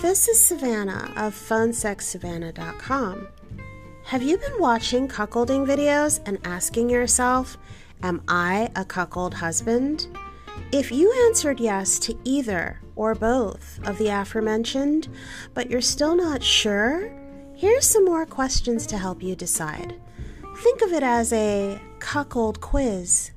This is Savannah of PhoneSexSavannah.com. Have you been watching cuckolding videos and asking yourself, am I a cuckold husband? If you answered yes to either or both of the aforementioned, but you're still not sure, here's some more questions to help you decide. Think of it as a cuckold quiz.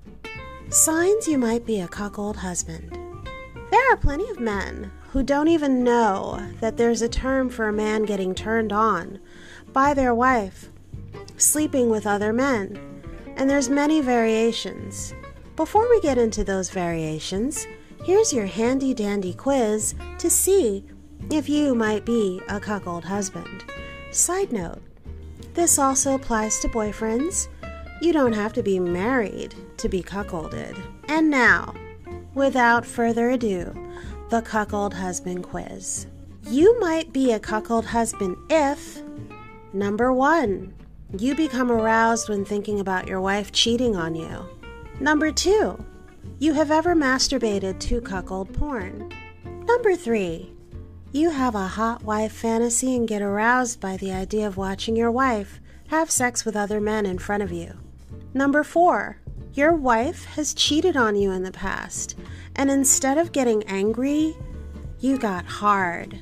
Signs you might be a cuckold husband. There are plenty of men who don't even know that there's a term for a man getting turned on by their wife, sleeping with other men, and there's many variations. Before we get into those variations, here's your handy-dandy quiz to see if you might be a cuckold husband. Side note, this also applies to boyfriends. You don't have to be married to be cuckolded. And now, without further ado, the cuckold husband quiz. You might be a cuckold husband if, number 1, you become aroused when thinking about your wife cheating on you. Number 2, you have ever masturbated to cuckold porn. Number 3, you have a hot wife fantasy and get aroused by the idea of watching your wife have sex with other men in front of you. Number 4, your wife has cheated on you in the past, and instead of getting angry, you got hard.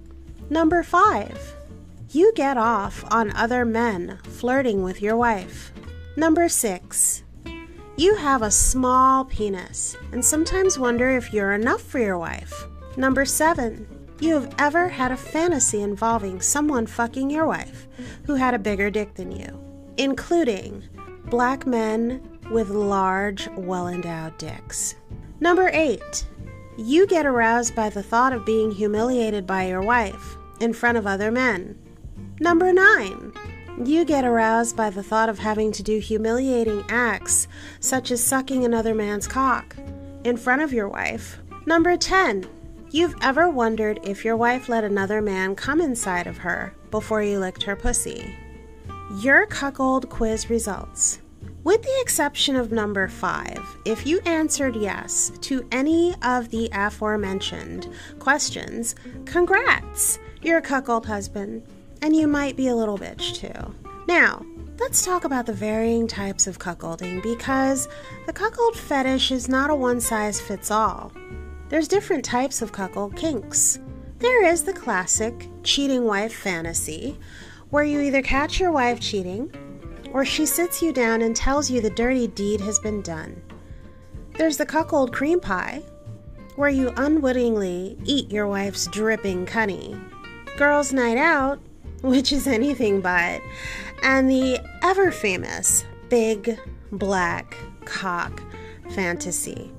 Number 5, you get off on other men flirting with your wife. Number 6, you have a small penis and sometimes wonder if you're enough for your wife. Number 7, you have ever had a fantasy involving someone fucking your wife who had a bigger dick than you, including black men with large, well-endowed dicks. Number 8, you get aroused by the thought of being humiliated by your wife in front of other men. Number 9, you get aroused by the thought of having to do humiliating acts such as sucking another man's cock in front of your wife. Number 10, you've ever wondered if your wife let another man come inside of her before you licked her pussy. Your cuckold quiz results. With the exception of number 5, if you answered yes to any of the aforementioned questions, congrats, you're a cuckold husband, and you might be a little bitch too. Now, let's talk about the varying types of cuckolding, because the cuckold fetish is not a one-size-fits-all. There's different types of cuckold kinks. There is the classic cheating wife fantasy, where you either catch your wife cheating, or she sits you down and tells you the dirty deed has been done. There's the cuckold cream pie, where you unwittingly eat your wife's dripping cunny. Girls' night out, which is anything but, and the ever-famous big black cock fantasy,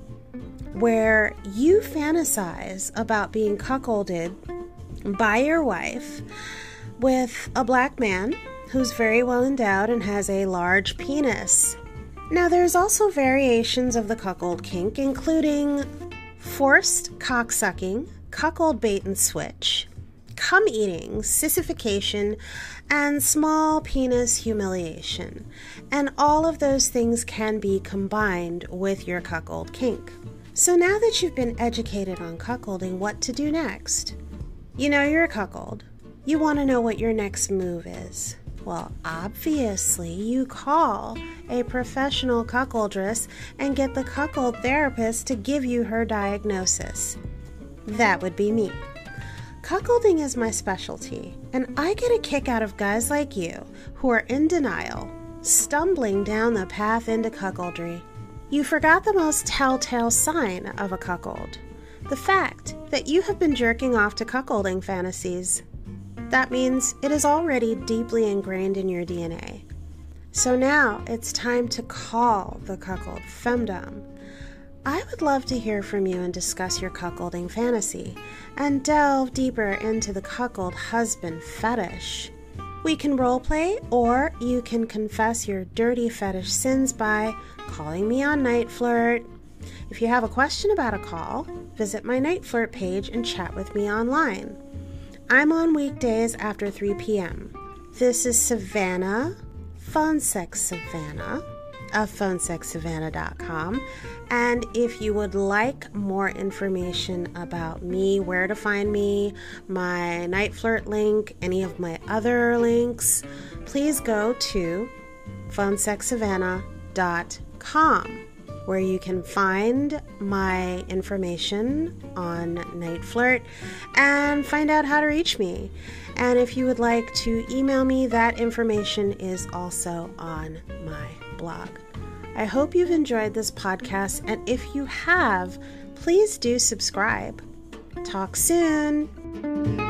where you fantasize about being cuckolded by your wife with a black man who's very well endowed and has a large penis. Now, there's also variations of the cuckold kink, including forced cocksucking, cuckold bait and switch, cum eating, sissification, and small penis humiliation. And all of those things can be combined with your cuckold kink. So now that you've been educated on cuckolding, what to do next? You know you're a cuckold. You want to know what your next move is. Well, obviously, you call a professional cuckoldress and get the cuckold therapist to give you her diagnosis. That would be me. Cuckolding is my specialty, and I get a kick out of guys like you who are in denial, stumbling down the path into cuckoldry. You forgot the most telltale sign of a cuckold, the fact that you have been jerking off to cuckolding fantasies. That means it is already deeply ingrained in your DNA. So now it's time to call the cuckold femdom. I would love to hear from you and discuss your cuckolding fantasy and delve deeper into the cuckold husband fetish. We can roleplay, or you can confess your dirty fetish sins by calling me on Night Flirt. If you have a question about a call, visit my Night Flirt page and chat with me online. I'm on weekdays after 3 p.m. This is Savannah, Phone Sex Savannah, of PhoneSexSavannah.com. And if you would like more information about me, where to find me, my Night Flirt link, any of my other links, please go to PhoneSexSavannah.com, where you can find my information on Night Flirt and find out how to reach me. And if you would like to email me, that information is also on my blog. I hope you've enjoyed this podcast, and if you have, please do subscribe. Talk soon.